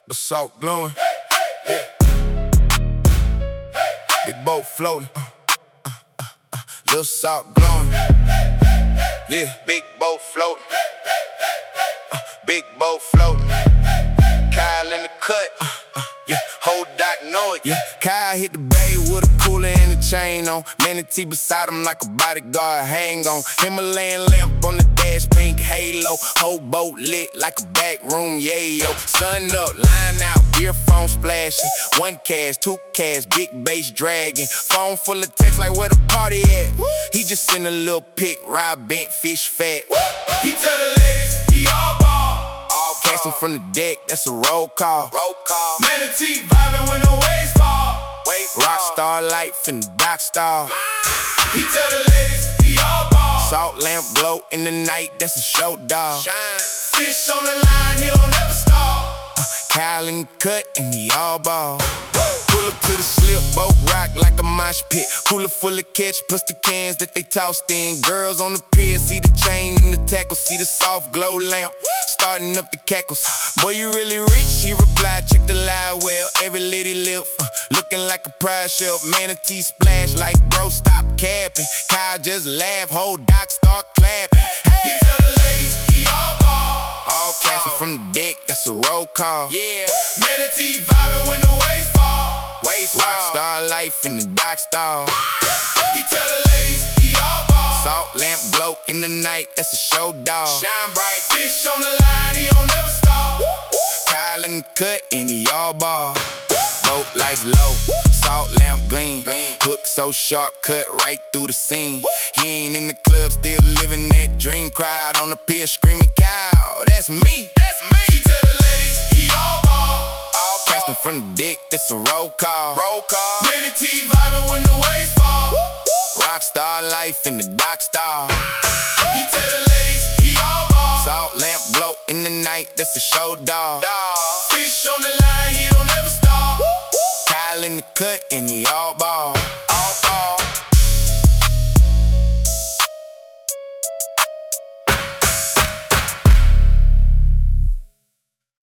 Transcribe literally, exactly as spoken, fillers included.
The salt glowing. Yeah. Big boat floating. Uh, uh, uh, uh. Little salt glowing. Yeah. Big boat floating. Uh, big boat floating. Kyle in the cut. Uh, uh, yeah. Whole doc know it. Yeah. Kyle hit the bay with a cooler and a chain on. Manatee beside him like a bodyguard hang on. Himalayan lamp on the dash, pink halo. Whole boat lit like a back room, yeah, yo. Sun up, line out, earphone splashing. One cast, two cast, big bass dragging. Phone full of text like where the party at. He just sent a little pic, ride bent, fish fat. He tell the ladies he all ball. All casting from the deck, that's a roll call. Roll call. Manatee vibing when the waves fall. Rockstar life in the dock stall. He tell the ladies he all ball. Salt lamp glow in the night, that's a show dog. Shine. Fish on the line, he don't never stall. Uh, Kyle in the cut and he all ball. Pull up to the slip, boat rock like a mosh pit. Cooler full of catch, plus the cans that they tossed in. Girls on the pier, see the chain and the tackle, see the soft glow lamp starting up the cackles. Boy, you really rich, he replied, check the live well. Every litty lip, uh, looking like a prize shelf. Manatee splash like bro, stop capping. Kyle just laugh, whole doc start clapping. Hey. He tell the ladies he all ball. All casting from the deck, that's a roll call. Yeah, Manatee vibing when the waves fall. Waves fall. Rockstar life in the dock stall. He tell the ladies he all ball. Salt lamp glow in the night, that's a show dog. Shine bright, fish on the line, he don't never stall. Kyle in the cut and he all ball. Boat life low, salt lamp gleam. Hook so sharp, cut right through the scene. He ain't in the club, still living that dream. Crowd on the pier screaming, Kyle, that's me. That's me. He tell the ladies he all ball. All casting from the deck, that's a roll call. Roll call. Manatee vibing when the waves fall. Rockstar life in the dock stall. He tell the ladies he all ball. Salt lamp glow in the night, that's a show dog. Fish on the line, he don't ever stall. Kyle in the cut and he all ball.